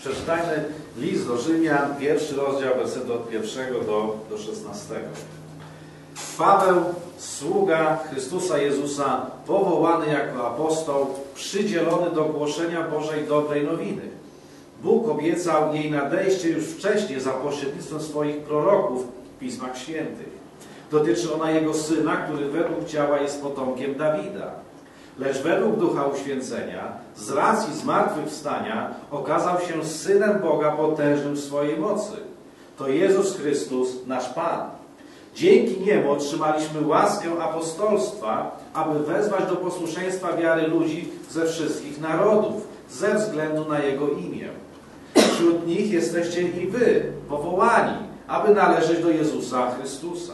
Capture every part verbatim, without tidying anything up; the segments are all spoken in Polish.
Przeczytajmy list do Rzymian, pierwszy rozdział, werset od pierwszego do, do szesnastego. Paweł, sługa Chrystusa Jezusa, powołany jako apostoł, przydzielony do głoszenia Bożej dobrej nowiny. Bóg obiecał jej nadejście już wcześniej za pośrednictwem swoich proroków w Pismach Świętych. Dotyczy ona Jego Syna, który według ciała jest potomkiem Dawida. Lecz według Ducha Uświęcenia, z racji zmartwychwstania, okazał się Synem Boga potężnym w swojej mocy. To Jezus Chrystus, nasz Pan. Dzięki Niemu otrzymaliśmy łaskę apostolstwa, aby wezwać do posłuszeństwa wiary ludzi ze wszystkich narodów, ze względu na Jego imię. Wśród nich jesteście i wy, powołani, aby należeć do Jezusa Chrystusa.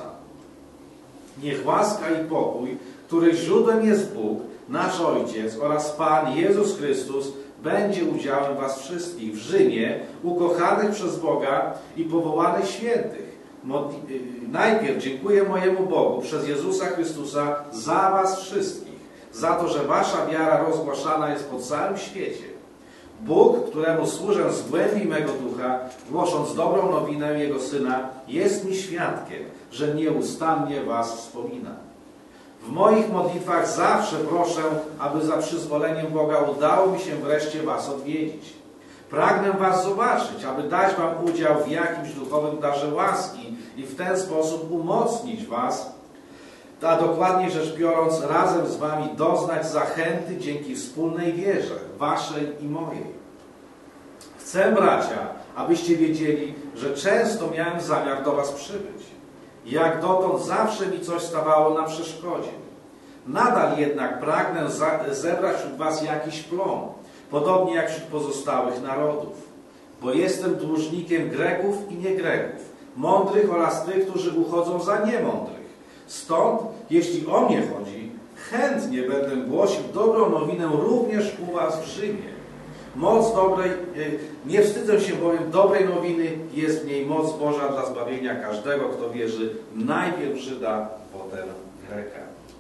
Niech łaska i pokój, których źródłem jest Bóg, nasz Ojciec oraz Pan Jezus Chrystus, będzie udziałem was wszystkich w Rzymie, ukochanych przez Boga i powołanych świętych. Modli... Najpierw dziękuję mojemu Bogu przez Jezusa Chrystusa za was wszystkich, za to, że wasza wiara rozgłaszana jest po całym świecie. Bóg, któremu służę z głębi mego ducha, głosząc dobrą nowinę Jego Syna, jest mi świadkiem, że nieustannie was wspomina. W moich modlitwach zawsze proszę, aby za przyzwoleniem Boga udało mi się wreszcie was odwiedzić. Pragnę was zobaczyć, aby dać wam udział w jakimś duchowym darze łaski i w ten sposób umocnić was, a dokładniej rzecz biorąc, razem z wami doznać zachęty dzięki wspólnej wierze, waszej i mojej. Chcę, bracia, abyście wiedzieli, że często miałem zamiar do was przybyć. Jak dotąd zawsze mi coś stawało na przeszkodzie. Nadal jednak pragnę zebrać wśród was jakiś plon, podobnie jak wśród pozostałych narodów. Bo jestem dłużnikiem Greków i niegreków, mądrych oraz tych, którzy uchodzą za niemądrych. Stąd, jeśli o mnie chodzi, chętnie będę głosił dobrą nowinę również u was w Rzymie. Moc dobrej, nie wstydzę się bowiem dobrej nowiny, jest w niej moc Boża dla zbawienia każdego, kto wierzy, najpierw Żyda, potem Greka.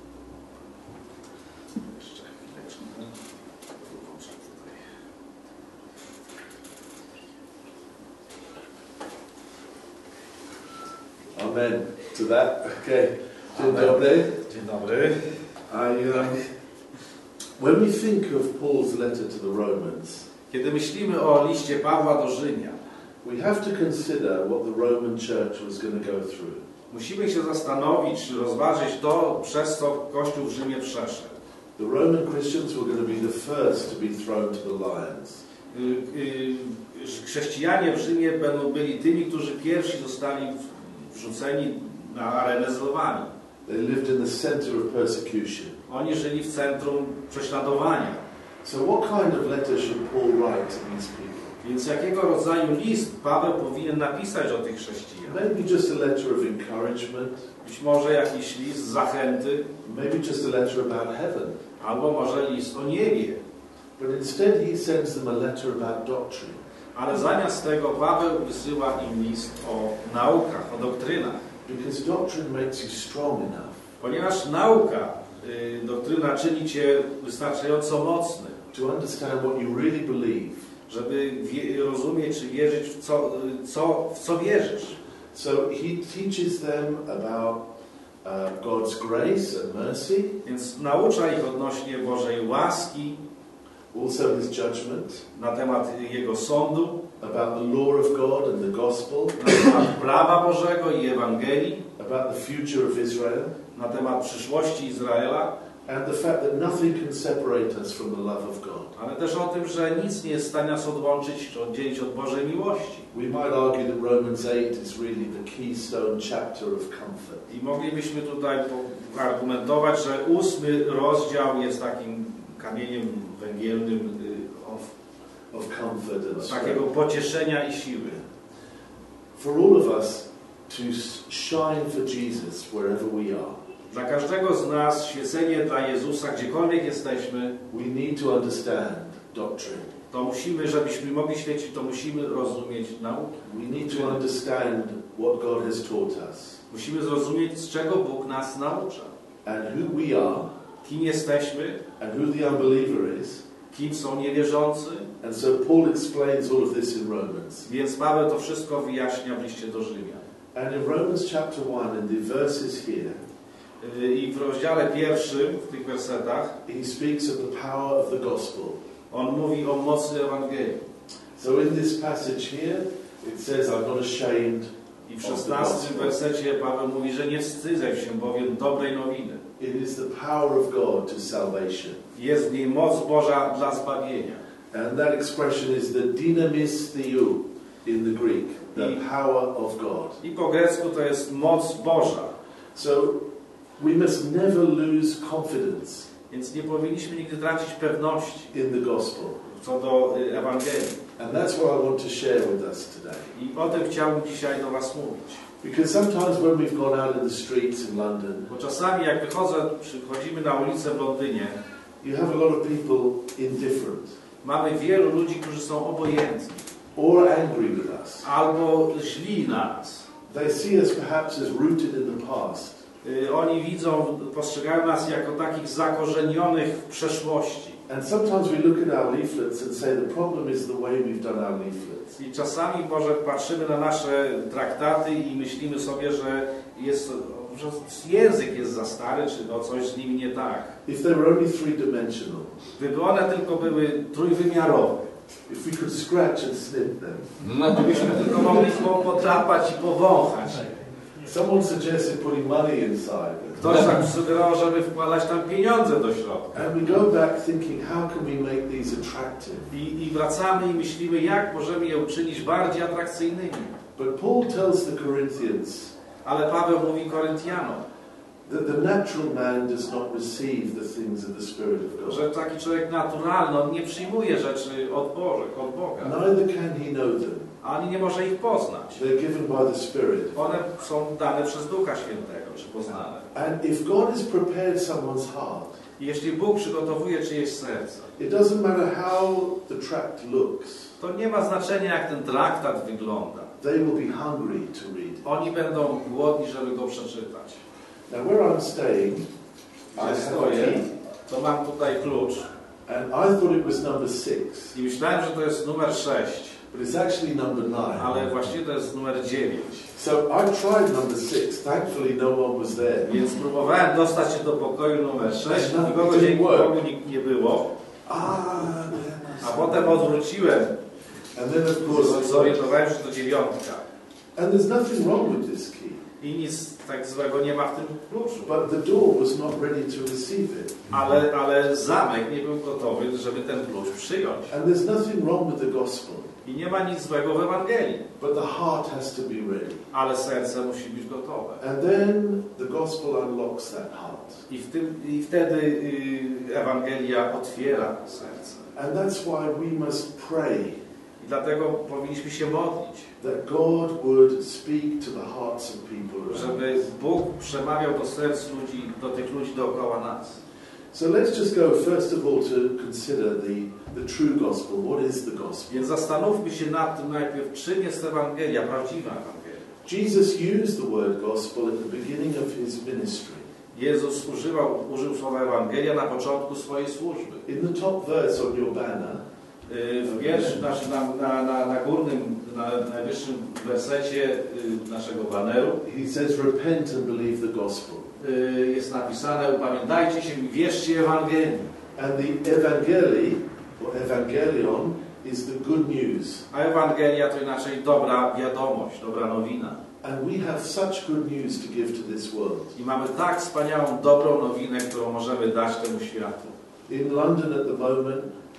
Jeszcze chwileczkę. Amen to that. Okay. Dzień dobry. Dzień dobry. I, um, when we think of Paul's letter to the Romans, kiedy myślimy o liście Pawła do Rzymian, we have to consider what the Roman church was going to go through. Musimy się zastanowić, rozważyć to, przez co Kościół w Rzymie przeszedł. The Roman Christians were going to be the first to be thrown to the lions. Chrześcijanie w Rzymie będą byli tymi, którzy pierwsi zostali wrzuceni na arenę z lwami. They lived in the center of persecution. Oni żyli w centrum prześladowania. So what kind of letter should Paul write to these people? Więc jakiego rodzaju list Paweł powinien napisać do tych chrześcijan? Maybe just a letter of encouragement. Być może jakiś list zachęty. Maybe just a letter about heaven. Albo może list o niebie. But instead he sends them a letter about doctrine. Ale zamiast tego Paweł wysyła im list o naukach, o doktrynach. Because doctrine makes you strong enough. Ponieważ nauka, y, doktryna czyni cię wystarczająco mocny. To understand what you really believe. Żeby wie, rozumieć czy wierzyć w co, co, w co wierzysz. So he teaches them about uh, God's grace and mercy. Więc naucza ich odnośnie Bożej łaski. Also his judgment. Na temat Jego sądu. About the law of God and the gospel. Na temat prawa Bożego i Ewangelii. About the future of Israel. Na temat przyszłości Izraela. And the fact that nothing can separate us from the love of God. Ale też o tym, że nic nie jest w stanie nas odłączyć czy oddzielić od Bożej miłości. We might argue that Romans eight is really the keystone chapter of comfort. I moglibyśmy tutaj argumentować, że ósmy rozdział jest takim kamieniem węgielnym of, of comfort and takiego pocieszenia i siły. For all of us to shine for Jesus wherever we are. Dla każdego z nas świecenie dla Jezusa, gdziekolwiek jesteśmy, we need to understand doctrine. To musimy, żebyśmy mogli świecić, to musimy rozumieć nauki. We need to understand what God has taught us. Musimy zrozumieć, z czego Bóg nas naucza. And who we are. Kim jesteśmy. And who the unbeliever is. kim są niewierzący. And so Paul explains all of this in Romans. Więc Paweł to wszystko wyjaśnia w liście do Rzymian. And in Romans chapter one, in the verses here, I w rozdziale pierwszym, w tych wersetach, he speaks of the power of the gospel. on mówi o mocy Ewangelii. So in this passage here, it says, I'm not ashamed. I w szesnastym wersecie Paweł mówi, że nie wstydzę się bowiem dobrej nowiny. It is the power of God to salvation. Jest w niej moc Boża dla zbawienia. And that expression is the dynamis theou in the Greek, the I, power of God. I po grecku to jest moc Boża. So we must never lose confidence. Więc nie powinniśmy nigdy tracić pewności in the gospel. Co do Ewangelii. And that's what I want to share with us today. I o tym chciałbym dzisiaj do was mówić. Because sometimes when we've gone out in the streets in London, bo czasami jak wychodzę, przychodzimy na ulicę w Londynie, you have a lot of people indifferent. Mamy wielu ludzi, którzy są obojętni. Or angry with us. Albo źli na nas. They see us perhaps as rooted in the past. Oni widzą, postrzegają nas jako takich zakorzenionych w przeszłości. And sometimes we look at our leaflets and say the problem is the way we've done our leaflets. I czasami może patrzymy na nasze traktaty i myślimy sobie, że jest, że język jest za stary, czy no coś z nimi nie tak. If they were only three-dimensional. Gdyby one tylko były trójwymiarowe. If we could scratch and snip them. Gdybyśmy tylko mogli podrapać i powąchać. Someone suggested putting money inside. Ktoś tak sugerował, żeby wkładać tam pieniądze do środka. And we go back thinking, how can we make these attractive? I, I wracamy i myślimy, jak możemy je uczynić bardziej atrakcyjnymi. But Paul tells the Corinthians, ale Paweł mówi Koryntianom, that the natural man does not receive the things of the Spirit of God. że taki człowiek naturalny, on nie przyjmuje rzeczy od Bożych, od Boga. Neither can he know them. Ani nie może ich poznać. They're given by the Spirit. One są dane przez Ducha Świętego, czy poznane. And if God has prepared someone's heart, I jeśli Bóg przygotowuje czyjeś serce, it doesn't matter how the tract looks. to nie ma znaczenia, jak ten traktat wygląda. They will be hungry to read it. Oni będą głodni, żeby go przeczytać. Now where I'm staying, I have a key. To mam tutaj klucz. And I thought it was number six. I myślałem, że to jest numer sześć. But it's actually number nine. Ale właściwie to jest numer dziewięć. So I tried number six. Thankfully no one was there. Więc próbowałem dostać się do pokoju numer sześć. No, Nikogo dzięki Bogu nikt nie było. A potem odwróciłem. And then of course zorientowałem się, że to dziewiątka. And there's nothing wrong with this key. I nic tak złego nie ma w tym kluczu. But the door was not ready to receive it. Ale, ale zamek nie był gotowy, żeby ten klucz przyjąć. And there's nothing wrong with the gospel. I nie ma nic złego w Ewangelii. But the heart has to be ready. Ale serce musi być gotowe. And then the gospel unlocks that heart. I, w tym, i wtedy y, Ewangelia otwiera serce. And that's why we must pray. I dlatego powinniśmy się modlić. That God would speak to the hearts of people. Żeby Bóg przemawiał do serc ludzi, do tych ludzi dookoła nas. So let's just go first of all to consider the, the true gospel. What is the gospel? Więc zastanówmy się nad tym najpierw, czym jest Ewangelia, prawdziwa Ewangelia. Jesus used the word gospel at the beginning of his ministry. Jezus używał, użył słowa Ewangelia na początku swojej służby. In the top verse on your banner, w pierwszym, znaczy na, na, na, na górnym, na najwyższym wersecie naszego baneru he says, repent and believe the gospel. Jest napisane, upamiętajcie się i wierzcie Ewangelii. And the evangelii, or evangelion, is the good news. A Ewangelia to inaczej dobra wiadomość, dobra nowina. And we have such good news to give to this world. I mamy tak wspaniałą, dobrą nowinę, którą możemy dać temu światu. In London at the moment,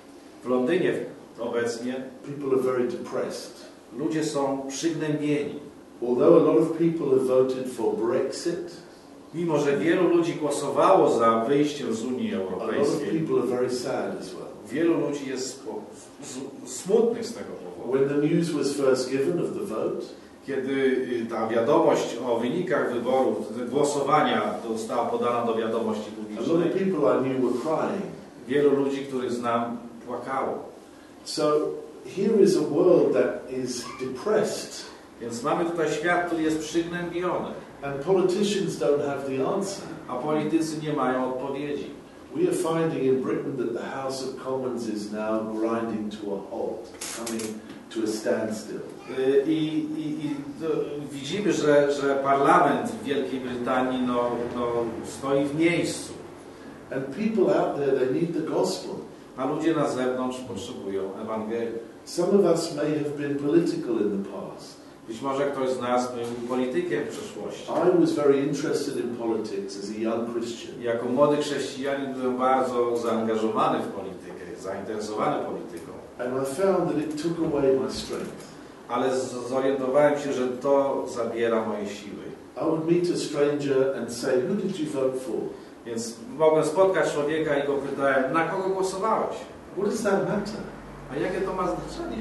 w Londynie obecnie people are very depressed. Ludzie są przygnębieni. Although a lot of people have voted for Brexit, mimo że wielu ludzi głosowało za wyjściem z Unii a lot of Europejskiej, people are very sad as well. Wielu ludzi jest smutnych z tego powodu. When the news was first given of the vote, kiedy ta wiadomość o wynikach wyborów, głosowania została podana do wiadomości a lot publicznej, of people I knew were crying. Wielu ludzi, których znam, płakało. So here is a world that is depressed. Więc mamy tutaj świat, który jest przygnębiony. And politicians don't have the answer. A politycy nie mają odpowiedzi. We are finding in Britain that the House of Commons is now grinding to a halt, coming to a standstill. I, i, i to widzimy, że, że parlament w Wielkiej Brytanii no, no, stoi w miejscu. And people out there, they need the gospel. A ludzie na zewnątrz potrzebują Ewangelii. Some of us may have been political in the past. Być może ktoś z nas był politykiem w przeszłości. I was very interested in politics as a young Christian. Jako młody chrześcijanin byłem bardzo zaangażowany w politykę, zainteresowany polityką. And I found that it took away my strength. Ale zorientowałem się, że to zabiera moje siły. I would meet a stranger and say, who did you vote for? Więc mogłem spotkać człowieka i go pytałem, na kogo głosowałeś? What does that matter? A jakie to ma znaczenie?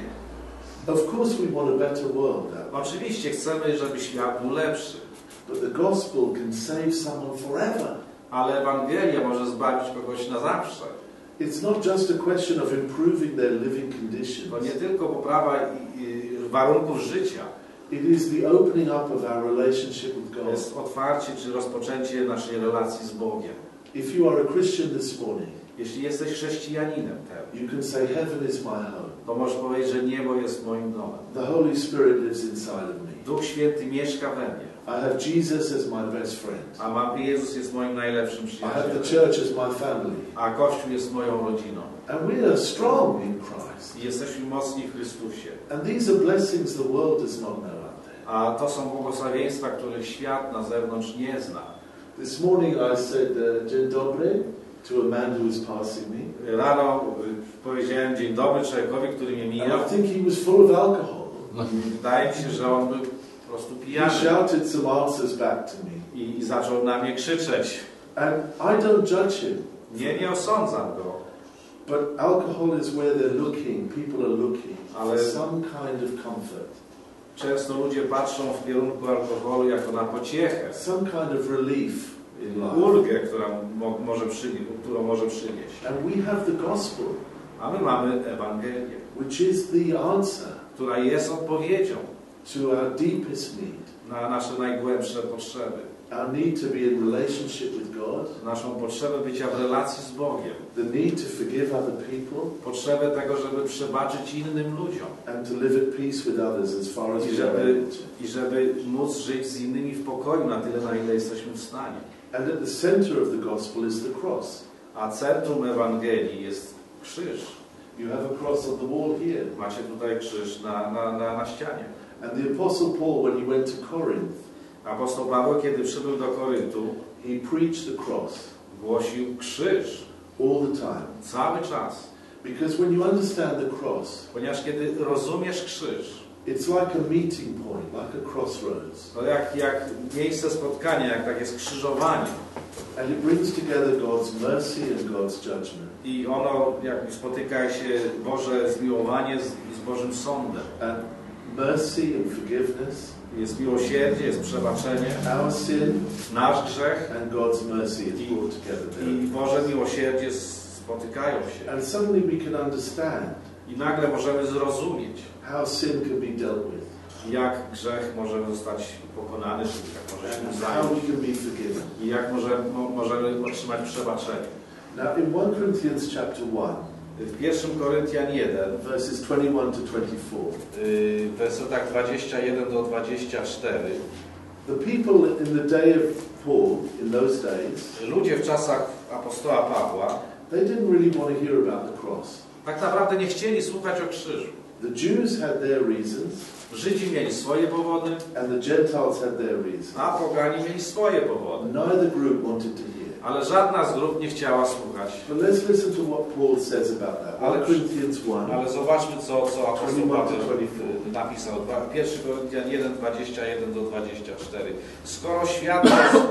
Of course we want a better world. Oczywiście chcemy, żeby świat był lepszy. But the gospel can save someone forever. Ale Ewangelia może zbawić kogoś na zawsze. It's not just a question of improving their living conditions. To nie tylko poprawa i, i warunków życia. It is the opening up of our relationship with To God. jest otwarcie czy rozpoczęcie naszej relacji z Bogiem. If you are a Christian this morning, Jeśli jesteś chrześcijaninem teraz, you can say heaven is my home. to możesz powiedzieć, że niebo jest moim domem. The Holy Spirit lives inside of me. Duch Święty mieszka we mnie. I have Jesus as my best friend. A mam Jezus jest moim najlepszym I have the przyjacielem. church as my family. A Kościół jest moją rodziną. And we are strong in Christ. I jesteśmy mocni w Chrystusie. And these are blessings the world does not know out there. A to są błogosławieństwa, których świat na zewnątrz nie zna. This morning I said, uh, Dzień dobry, to a man who was passing me. Rano y, powiedziałem dzień dobry człowiekowi, który mnie And mijał. I think he was full of alcohol. Wydaje mi się, że on był po prostu He pijany. shouted some answers back to me. I, I zaczął na mnie krzyczeć. And I don't judge him. Nie, nie osądzam go. But alcohol is where they're looking, people are looking for Ale- some kind of comfort, Często ludzie patrzą w kierunku alkoholu jako na pociechę, some kind of relief in life. ulgę, która mo może przynieść, którą może przynieść. And we have the gospel, A my mamy Ewangelię, which is the answer która jest odpowiedzią to our deepest need. na nasze najgłębsze potrzeby. Our need to be in relationship with God, Naszą potrzebę bycia w relacji z Bogiem. the need to forgive other people, Potrzebę tego, żeby przebaczyć innym ludziom. and to live at peace with others as far as I we are żeby, able to. I żeby móc żyć z innymi w pokoju na tyle, na ile jesteśmy w stanie. And at the center of the gospel is the cross. A centrum Ewangelii jest krzyż. You have a cross on the wall here. Macie tutaj krzyż na, na, na, na ścianie. And the Apostle Paul, when he went to Corinth, Apostoł Paweł, kiedy przybył do Koryntu, he preached the cross głosił krzyż all the time. cały czas. Because when you understand the cross, Ponieważ kiedy rozumiesz krzyż, it's like a meeting point, like a crossroads. to jak, jak miejsce spotkania, jak takie skrzyżowanie. And it brings together God's mercy and God's judgment. I ono jakby spotyka się Boże zmiłowanie z, z Bożym sądem. And mercy and forgiveness, Jest miłosierdzie, jest przebaczenie, our sin nasz grzech and God's mercy is brought together i there. Boże miłosierdzie spotykają się. And suddenly we can understand I nagle możemy zrozumieć, how sin can be dealt with jak grzech może zostać pokonany, czyli jak może się and nim how zająć we can be forgiven. i jak może, mo, możemy otrzymać przebaczenie. Now in First Corinthians chapter one, W pierwszym Koryntian jeden, verses twenty-one to twenty-four, yy, w wersetach dwudziestym pierwszym do dwudziestego czwartego, the people in the day of Paul, in those days, ludzie w czasach apostoła Pawła they didn't really want to hear about the cross. tak naprawdę nie chcieli słuchać o krzyżu. The Jews had their reasons, Żydzi mieli swoje powody, and the Gentiles had their reasons. a pogani mieli swoje powody. Neither group wanted to hear. Ale żadna z grup nie chciała słuchać. But let's listen to what Paul says about that. Ale- First Corinthians one. Ale zobaczmy, co, co apostoł Paweł dwudziesty czwarty. napisał. pierwszy Koryntian jeden, dwudziesty pierwszy do dwudziestego czwartego. Skoro świat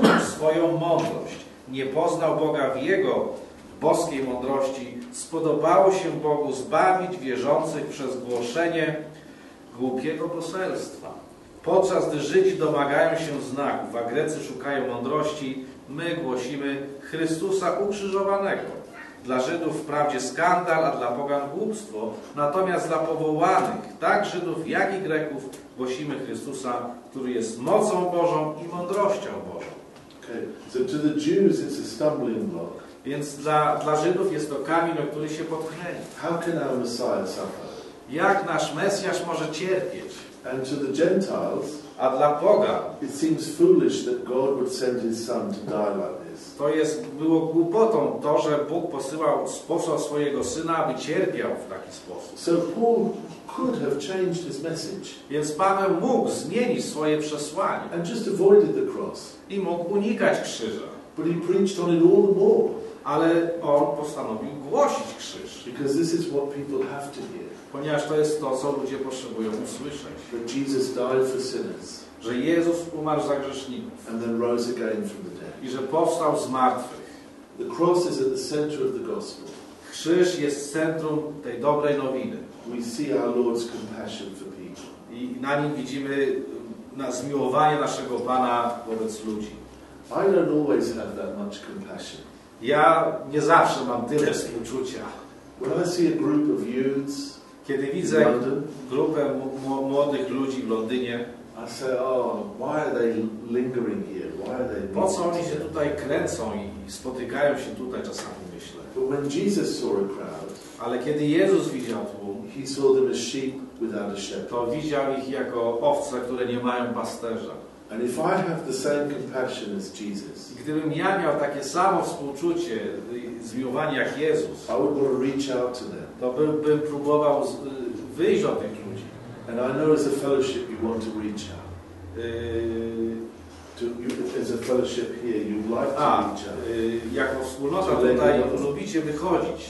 swoją mądrość nie poznał Boga w Jego boskiej mądrości, spodobało się Bogu zbawić wierzących przez głoszenie głupiego poselstwa. Podczas gdy Żydzi domagają się znaków, a Grecy szukają mądrości, my głosimy Chrystusa ukrzyżowanego. Dla Żydów wprawdzie skandal, a dla pogan głupstwo, natomiast dla powołanych, tak Żydów, jak i Greków, głosimy Chrystusa, który jest mocą Bożą i mądrością Bożą. Okay. So to the Jews it's a stumbling block. Więc dla, dla Żydów jest to kamień, o który się podchrzeni. How can our Messiah suffer? Jak nasz Mesjasz może cierpieć? And to the Gentiles, A dla Boga it seems foolish that God would send His Son to die like this. to jest, było głupotą to, że Bóg posyłał, posłał swojego Syna, aby cierpiał w taki sposób. So Paul could have changed his message Więc Paweł mógł zmienić swoje przesłanie and just avoided the cross. i mógł unikać krzyża. But he preached on it all the more Ale on postanowił głosić krzyż, because this is what people have to hear. ponieważ to jest to, co ludzie potrzebują usłyszeć. That Jesus died for sinners Że Jezus umarł za grzeszników and then rose again from the dead. i że powstał z martwych. The cross is at the center of the gospel. Krzyż jest centrum tej dobrej nowiny. We see our Lord's compassion for people. I na nim widzimy na zmiłowanie naszego Pana wobec ludzi. I don't always have that much compassion. Ja nie zawsze mam tyle współczucia. When I see a group of youths Kiedy in widzę London, grupę m- młodych ludzi w Londynie, I say, oh, why are they lingering here? Why are they po co oni meeting się together? tutaj kręcą i spotykają się tutaj, czasami myślę. But when Jesus saw a crowd, Ale kiedy Jezus widział tłum, He saw them as sheep without a shepherd. to widział ich jako owce, które nie mają pasterza. And if I have the same compassion as Jesus, I gdybym ja miał takie samo współczucie, y, zmiłowanie jak Jezus, I would want to reach out to them. to bym, bym próbował z, y, wyjść do tych ludzi. And I know as a fellowship you want to reach out. Y, To, you, as a fellowship here, you'd like to A, reach out. y, jako wspólnota tutaj lubicie wychodzić.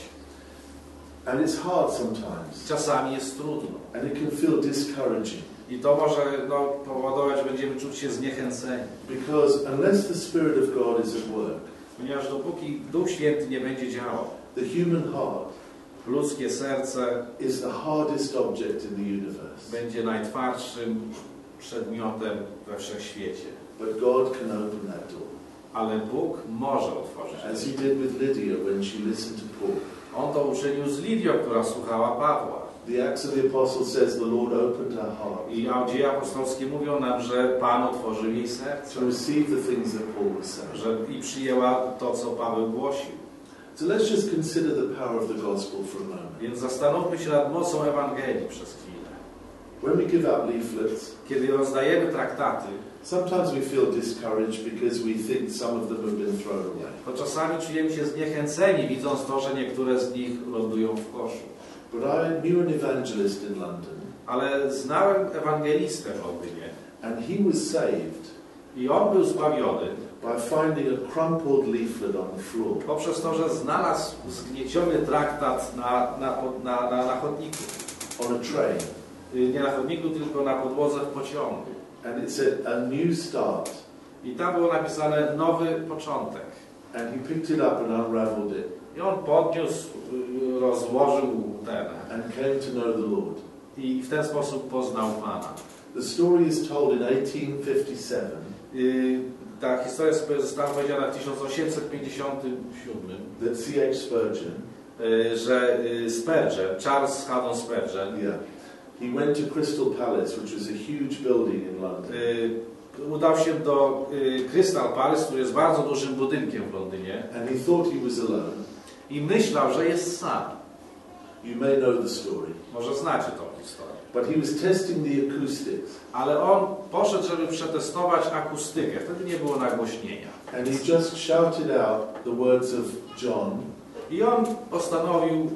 And it's hard sometimes. Czasami jest trudno. And it can feel discouraging. I to może no, powodować, że będziemy czuć się zniechęceni. Because unless the Spirit of God is at work, Ponieważ dopóki Duch Święty nie będzie działał, the human heart ludzkie serce is the hardest object in the universe. będzie najtwardszym przedmiotem we wszechświecie. But God can open that door. Ale Bóg może otworzyć. As He did with Lydia when she listened to Paul. On to uczynił z Lidią, która słuchała Pawła. The Acts of the Apostles says the Lord opened her heart I dzieje apostolskie mówią nam, że Pan otworzył jej serce, to receive the things that Paul was saying. że i przyjęła to, co Paweł głosił. So let's just consider the power of the gospel for a moment. Więc zastanówmy się nad mocą Ewangelii przez chwilę. When we give out leaflets, Kiedy rozdajemy traktaty, sometimes we feel discouraged because we think some of them have been thrown away. to czasami czujemy się zniechęceni, widząc to, że niektóre z nich lądują w koszu. But I knew an evangelist in London, Ale znałem ewangelistę w Londynie and he was saved i on był zbawiony by finding a crumpled leaflet on the floor. poprzez to, że znalazł zgnieciony traktat na, na, na, na, na chodniku. On a train. Y, Nie na chodniku, tylko na podłodze w pociągu. And it said, a new start. I tam było napisane nowy początek. And he picked it up and unraveled it I on podniósł, y, rozłożył ten and came to know the Lord. i w ten sposób poznał Pana. The story is told in eighteen fifty-seven Y, Ta historia została powiedziana w tysiąc osiemset pięćdziesiątym siódmym, that C H Spurgeon, y, że y, Spurgeon, Charles Haddon Spurgeon, yeah, he went to Crystal Palace, which was a huge building in London. y, udał się do y, Crystal Palace, który jest bardzo dużym budynkiem w Londynie, And he thought he was alone. i myślał, że jest sam. You may know the story. Może znacie tą historię. But he was testing the acoustics. Ale on poszedł, żeby przetestować akustykę. Wtedy nie było nagłośnienia. And he just shouted out the words of John. I on postanowił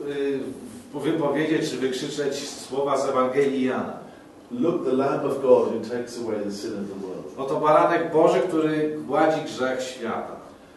y, wypowiedzieć czy wykrzyczeć słowa z Ewangelii Jana. Look, the Lamb of God who takes away the sin of the world. Oto baranek Boży, który gładzi grzech świata.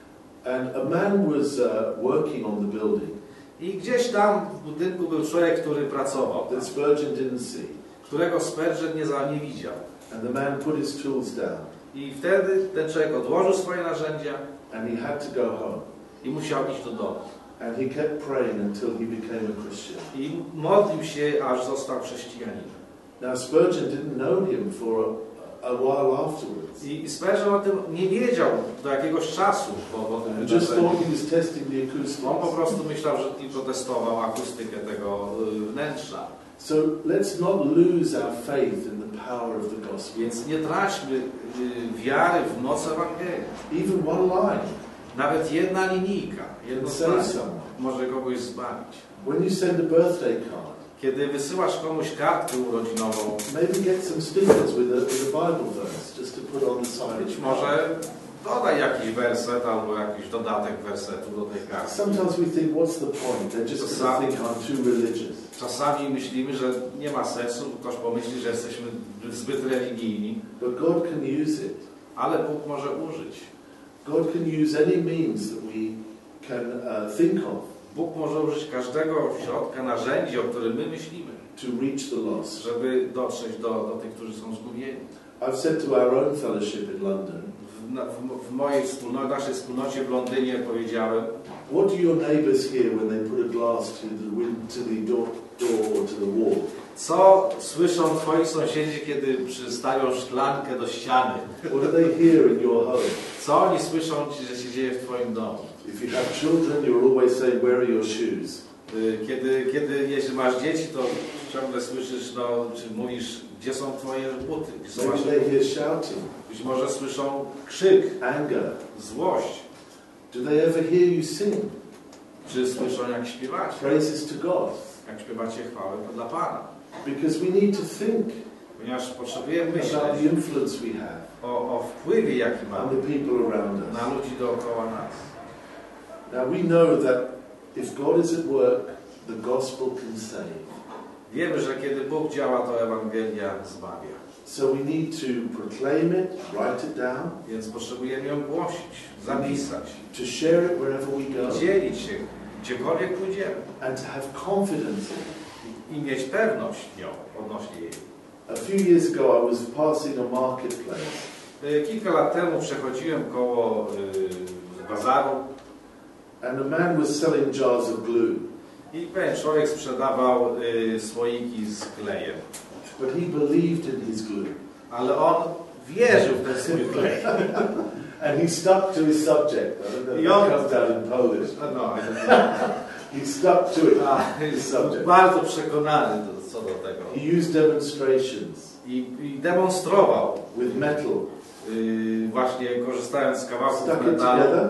And a man was uh, working on the building I gdzieś tam w budynku był człowiek, który pracował, that Spurgeon didn't see. którego Spurgeon nie, za, nie widział. And the man put his tools down. I wtedy ten człowiek odłożył swoje narzędzia And he had to go home. i musiał iść do domu. And he kept praying until he became a Christian. I modlił się, aż został chrześcijaninem. Now Spurgeon didn't know him for a, a while afterwards. I Spurgeon o tym nie wiedział do jakiegoś czasu po, po tym He just wydarzeniu. thought he was testing the acoustics. On po prostu myślał, że tylko testował akustykę tego y, wnętrza. So let's not lose our faith in the power of the gospel. Więc nie traćmy y, wiary w moc Ewangelii. Even one line. Nawet jedna linijka, jedno can save zdanie someone. może kogoś zbawić. When you send a birthday card, Kiedy wysyłasz komuś kartkę urodzinową, maybe get some stickers with a, with a Bible verse just to put on the side. być może dodaj jakiś werset albo jakiś dodatek wersetu do tej kartki. Sometimes we think, what's the point? They're just going to think I'm too religious. Czasami myślimy, że nie ma sensu, ktoś pomyśli, że jesteśmy zbyt religijni, But God can use it. ale Bóg może użyć. God can use any means that we can uh, think of Bóg może użyć każdego środka, narzędzi, o którym my myślimy, to reach the lost. żeby dotrzeć do, do tych, którzy są zgubieni. I've said to our own fellowship in London, W, na, w, w mojej wspólnocie, naszej wspólnocie w Londynie powiedziałem, what do your neighbours hear when they put a glass to the, win- to the door, door or to the wall? co słyszą twoi sąsiedzi, kiedy przystawią szklankę do ściany? What do they hear in your home? Co oni słyszą, że się dzieje w twoim domu? If you have children, you're always saying, where are your shoes? Kiedy, kiedy jeśli masz dzieci, to ciągle słyszysz, no, czy mówisz, gdzie są twoje buty? Gdzie są Maybe wasze they buty? hear shouting, Być może słyszą krzyk, anger. złość. Do they ever hear you sing Czy słyszą, jak śpiewacie? praises to God? Jak śpiewacie chwałę, to dla Pana. Because we need to think Ponieważ potrzebujemy about myśleć the influence we have o, o wpływie, jaki on mamy the people around us. na ludzi dookoła nas. Now we know that if God is at work, the gospel can save. Wiemy, że kiedy Bóg działa, to Ewangelia zbawia. So we need to proclaim it, write it down, Więc potrzebujemy ją głosić, zapisać, to share it wherever we go, dzielić się, gdziekolwiek pójdziemy. and to have confidence in it. I, i mieć pewność nią, odnośnie jej. A few years ago, I was passing a marketplace, Y, Kilka lat temu przechodziłem koło y, bazaru and a man was selling jars of glue, i pewien człowiek sprzedawał y, słoiki z klejem. but he believed in his glue, Ale on wierzył w ten swój klej. and he stuck to his subject. I don't know if I that on- comes out in Polish. No, He stuck to it. a, His jest subject. bardzo przekonany do, co do tego. He used demonstrations I, i demonstrował, with metal, y, właśnie korzystając z kawałków stuck it metalu. together,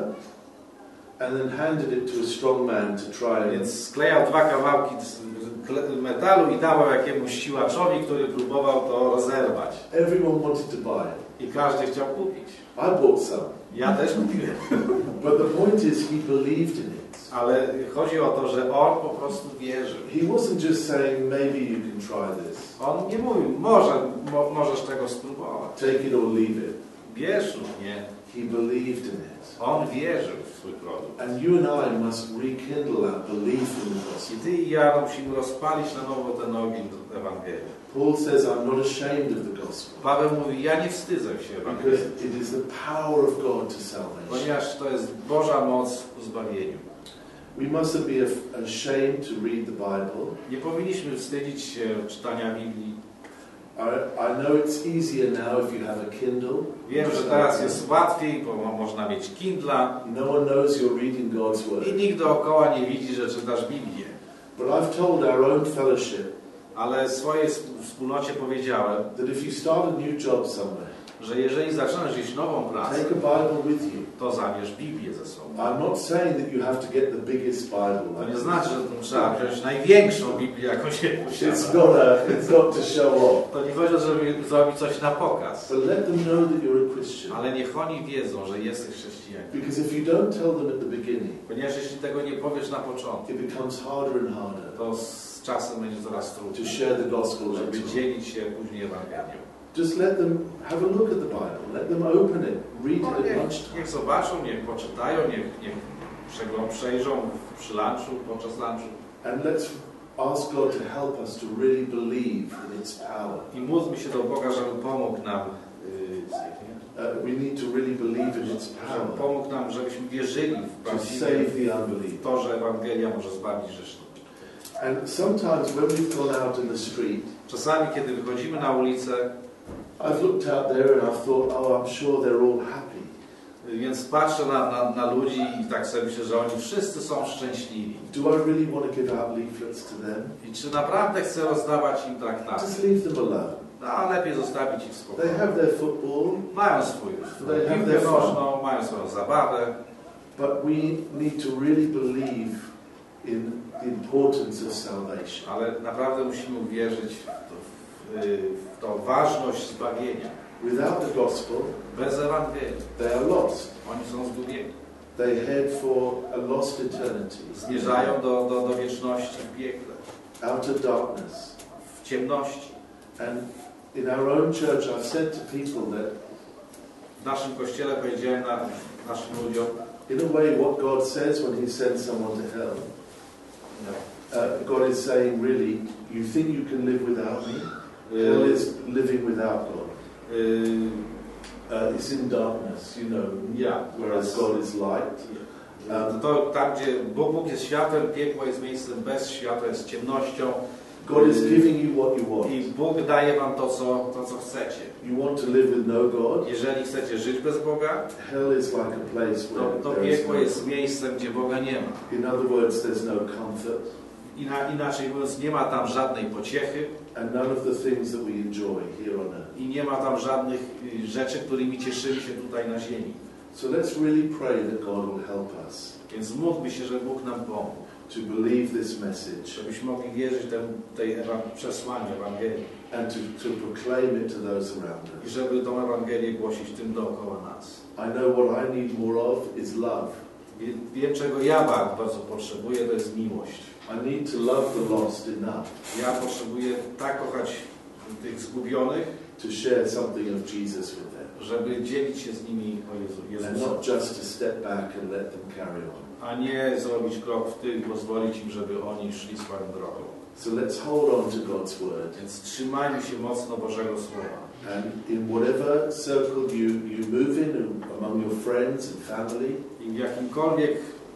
and then handed it to a strong man to try and. Więc sklejał dwa kawałki z kle- metalu i dawał jakiemuś siłaczowi, który próbował to rozerwać. Everyone wanted to buy it. I każdy chciał kupić. I bought some. Ja też kupiłem. But the point is, he believed in it. Ale chodzi o to, że on po prostu wierzył. He wasn't just saying, maybe you can try this, On nie mówił, może, mo, możesz tego spróbować. take it or leave it. Bierz lub nie. He believed in it. On wierzył w swój produkt. And you and I must rekindle our belief in the I gospel. ty i ja musimy rozpalić na nowo ten ogień do Ewangelii. Paul says, I'm not ashamed of the gospel, Paweł mówi, ja nie wstydzę się because Ewangelii, it is the power of God to salvation. ponieważ to jest Boża moc ku zbawieniu. We mustn't be af- ashamed to read the Bible. Nie powinniśmy wstydzić się czytania Biblii. I, I know it's easier now if you have a Kindle. Wiem, że teraz jest łatwiej, bo mo- można mieć Kindla No one knows you're reading God's Word. i nikt dookoła nie widzi, że czytasz Biblię. But I've told our own fellowship Ale swojej sp- wspólnocie powiedziałem, that if you start a new job somewhere, że jeżeli zaczynasz gdzieś nową pracę, take a Bible with you. to zabierz Biblię ze sobą. I'm not saying that you have to get the biggest Bible. To nie znaczy, że to trzeba wziąć największą Biblię, jaką się It's posiada. not, a, it's not to show off. To nie chodzi o to, żeby zrobić coś na pokaz. But let them know that you're a Christian. Ale niech oni wiedzą, że jesteś chrześcijaninem. Because if you don't tell them at the beginning, Ponieważ jeśli tego nie powiesz na początku, it becomes harder and harder to z czasem będzie coraz to trudniej, share the gospel żeby later on. dzielić się później Ewangelią. Just let them have a look at the Bible. Let them open it. Read No, it at niech, lunchtime. niech zobaczą, niech poczytają, niech, niech przeglą- przejrzą przy lunchu, podczas lunchu. And let's ask God to help us to really believe in its power. I módlmy się do Boga, żeby pomógł nam, yy, Uh, we need to really believe in its żeby power pomógł nam, żebyśmy wierzyli w to prawdziwie save the w unbeliever. to, że Ewangelia może zbawić grzesznika. And sometimes when we've gone out in the street, Czasami, kiedy wychodzimy na ulicę, I've looked out there and I've thought, oh, I'm sure they're all happy. więc patrzę na, na, na ludzi i tak sobie myślę, że oni wszyscy są szczęśliwi. Do I really want to give out leaflets to them? I czy naprawdę chcę rozdawać im traktaty? Just leave them alone. No, lepiej zostawić ich w They spokoju. have their football, Mają swój They have piłkę their fun. nożną, mają swoją zabawę, But we need to really believe in the importance of salvation. Ale naprawdę musimy uwierzyć w to, w, w to ważność zbawienia. Without the gospel, Bez Ewangelii they are lost. oni są zgubieni. They head for a lost eternity. Zmierzają do, do, do wieczności w piekle, Out of darkness. w ciemności. And in our own church, I've said to people that W naszym kościele powiedziałem na, naszym ludziom, in a way, what God says when He sends someone to hell, uh, God is saying, really, you think you can live without me? Hell is living without God. Uh, it's in darkness, you know, yeah, whereas God is light. Um, to tam, gdzie Bóg, Bóg jest światłem, piekło jest miejscem bez światła, jest ciemnością. God is giving you what you want. I Bóg daje wam to, co, to, co chcecie. You want to live with no God? Jeżeli chcecie żyć bez Boga, hell is like a place where to, to there is piekło no jest miejscem, gdzie Boga nie ma. In other words, there's no comfort. Ina, inaczej mówiąc, nie ma tam żadnej pociechy. And none of the things that we enjoy here on earth. I nie ma tam żadnych y, rzeczy, którymi cieszymy się tutaj na ziemi. So let's really pray that God will help us. Więc módlmy się, że Bóg nam pomógł. To believe this message. Żebyśmy mogli wierzyć temu, tej ewa- przesłaniu Ewangelii. And to, to proclaim it to those around I us. żeby tą Ewangelię głosić tym dookoła nas. I know what I need more of is love. Wie, wiem, czego ja bardzo potrzebuję, to jest miłość. I need to love the lost enough. Ja potrzebuję tak kochać tych zgubionych, to share something of Jesus with them. Żeby dzielić się z nimi o Jezu, And Jezusa. not just to step back and let them carry on. A nie zrobić krok w tył, pozwolić im, żeby oni szli swoją drogą. So let's hold on to God's word. Więc trzymajmy się mocno Bożego Słowa. And in whatever circle you, you move in, among your friends and family, I w jakimkolwiek,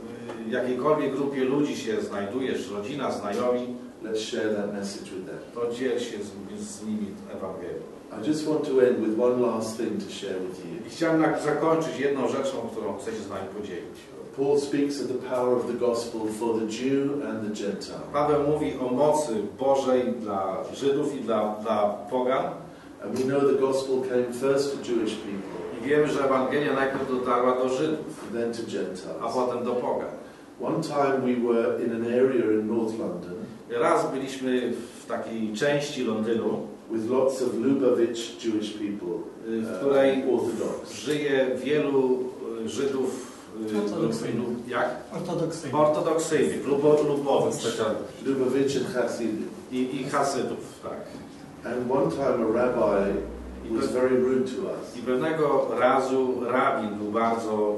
w jakiejkolwiek grupie ludzi się znajdujesz, rodzina, znajomi, let's share that message with them. to dziel się z, z nimi Ewangelią. I just want to end with one last thing to share with you. I chciałem na- zakończyć jedną rzeczą, którą chcę się z wami podzielić. Paul speaks of the power of the gospel for the Jew and the Gentile. Paweł mówi o mocy Bożej dla Żydów i dla, dla pogan. And we know the gospel came first to Jewish people, I wiemy, że Ewangelia najpierw dotarła do Żydów, then to a Gentiles. potem do pogan. One time we were in an area in North London Raz byliśmy w takiej części Londynu, with lots of Lubavitch Jewish people, w której uh, Orthodox. żyje wielu Żydów y, Ortodoksyjnych. lub- jak? Ortodoksyjny. Ortodoksyjnych, lubo, lubowicz Lubavitch and Hasidim. i, i Hasydów, tak. And one time a rabbi was very rude to us. I pewnego razu rabin był bardzo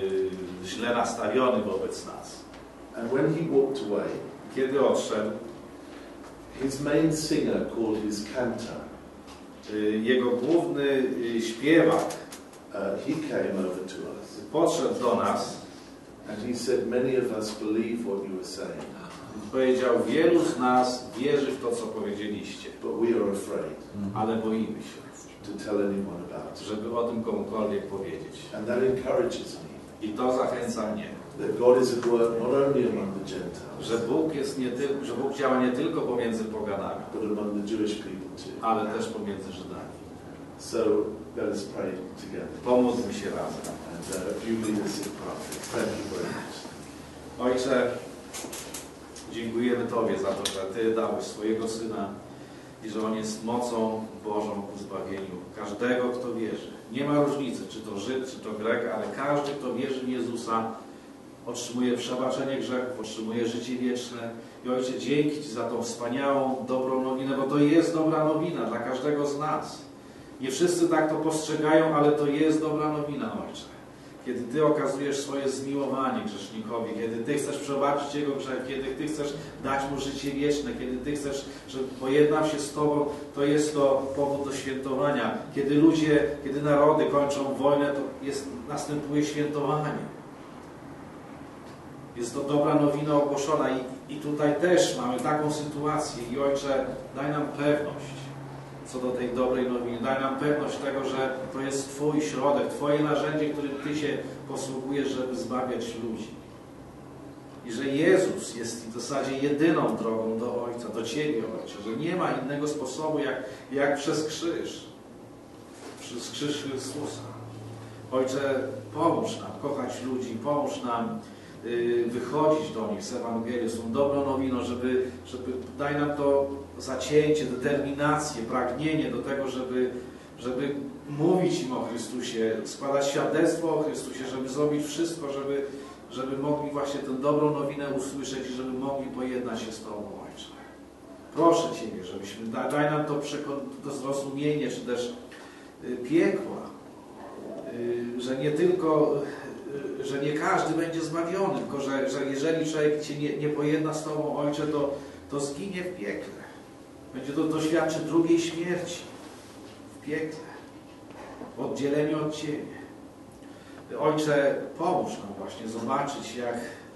y, źle nastawiony wobec nas. And when he walked away, Kiedy odszedł, his main singer called his cantor. y, jego główny y, śpiewak Uh, he came over to us podszedł do nas and he said, many of us believe what you are saying, i powiedział, wielu z nas wierzy w to, co powiedzieliście, but we are afraid ale boimy się, to tell anyone about it. żeby o tym komukolwiek powiedzieć. And that encourages me I to zachęca mnie, that God is at work not only among the Gentiles, że Bóg jest nie tylko, że Bóg działa nie tylko pomiędzy poganami, but among the Jewish people too. ale też pomiędzy Żydami. So let us pray together. Pomódlmy się razem. And uh, you lead us in prayer. Thank you very much. Ojcze, dziękujemy Tobie za to, że Ty dałeś swojego Syna i że On jest mocą Bożą ku zbawieniu każdego, kto wierzy. Nie ma różnicy, czy to Żyd, czy to Grek, ale każdy, kto wierzy w Jezusa, otrzymuje przebaczenie grzechów, otrzymuje życie wieczne. I Ojcze, dzięki Ci za tą wspaniałą, dobrą nowinę, bo to jest dobra nowina dla każdego z nas. Nie wszyscy tak to postrzegają, ale to jest dobra nowina, Ojcze. Kiedy Ty okazujesz swoje zmiłowanie grzesznikowi, kiedy Ty chcesz przebaczyć jego grzech, kiedy Ty chcesz dać mu życie wieczne, kiedy Ty chcesz, żeby pojednał się z Tobą, to jest to powód do świętowania. Kiedy ludzie, kiedy narody kończą wojnę, to jest, następuje świętowanie. Jest to dobra nowina ogłoszona i, i tutaj też mamy taką sytuację. I Ojcze, daj nam pewność co do tej dobrej nowiny. Daj nam pewność tego, że to jest Twój środek, Twoje narzędzie, którym Ty się posługujesz, żeby zbawiać ludzi. I że Jezus jest w zasadzie jedyną drogą do Ojca, do Ciebie, Ojcze, że nie ma innego sposobu, jak, jak przez krzyż. Przez krzyż Chrystusa. Ojcze, pomóż nam kochać ludzi, pomóż nam y, wychodzić do nich z Ewangelii, z tą dobrą nowiną, żeby, żeby daj nam to zacięcie, determinację, pragnienie do tego, żeby, żeby mówić im o Chrystusie, składać świadectwo o Chrystusie, żeby zrobić wszystko, żeby, żeby mogli właśnie tę dobrą nowinę usłyszeć i żeby mogli pojednać się z Tobą, Ojcze. Proszę Ciebie, żebyśmy, daj, daj nam to, to zrozumienie, czy też y, piekła, y, że nie tylko, y, że nie każdy będzie zbawiony, tylko że, że jeżeli człowiek Cię nie, nie pojedna z Tobą, Ojcze, to, to zginie w piekle. Będzie to doświadczy drugiej śmierci w piekle, w oddzieleniu od Ciebie. Ojcze, pomóż nam właśnie zobaczyć, jak,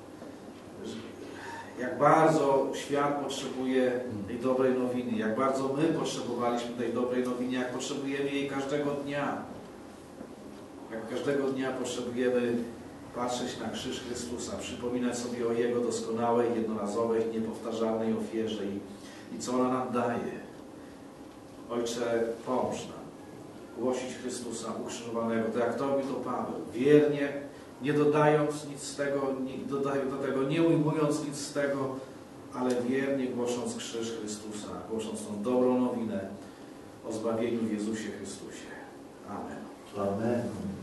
jak bardzo świat potrzebuje tej dobrej nowiny, jak bardzo my potrzebowaliśmy tej dobrej nowiny, jak potrzebujemy jej każdego dnia. Jak każdego dnia potrzebujemy patrzeć na krzyż Chrystusa, przypominać sobie o Jego doskonałej, jednorazowej, niepowtarzalnej ofierze i, i co ona nam daje. Ojcze, pomóż nam głosić Chrystusa ukrzyżowanego, tak jak to robi to Paweł, wiernie, nie dodając nic z tego, nie dodając do tego, nie ujmując nic z tego, ale wiernie głosząc krzyż Chrystusa, głosząc tą dobrą nowinę o zbawieniu w Jezusie Chrystusie. Amen. Amen.